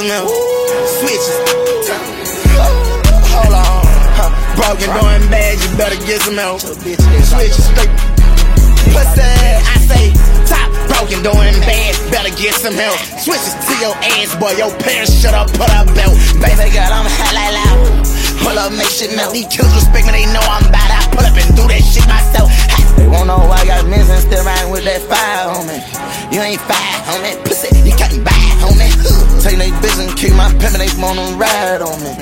some help. Switches. Hold on. Broken, doing bad, you better get some help. Switches straight. Pussy, I say, top broken, doing bad, better get some help. Switches to your ass, boy, your parents should have put a belt. Baby girl, I'm hot like loud. Pull up, make shit melt. These kills respect me, they know I'm bad. I pull up and do that shit myself. They won't know why I got missing, still riding with that fire, homie. You ain't fire, homie. Pussy, you can't buy, homie. Take they business, keep my pimpin', they wanna ride on me.